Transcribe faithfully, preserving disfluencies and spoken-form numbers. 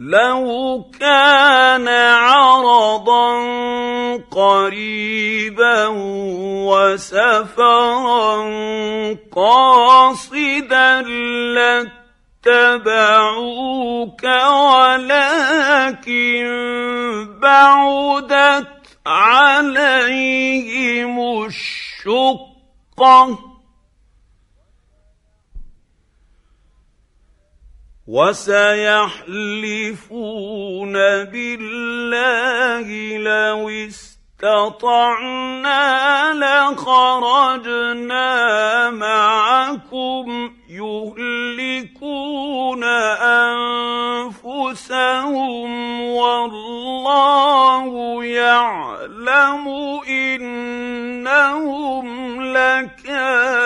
لو كان عرضا قريبا وسفرا قاصدا لاتبعوك ولكن بعدت عليهم الشقة وسيحلفون بالله لو استطعنا لخرجنا معكم يهلكون أنفسهم والله يعلم إنهم لكاذبون.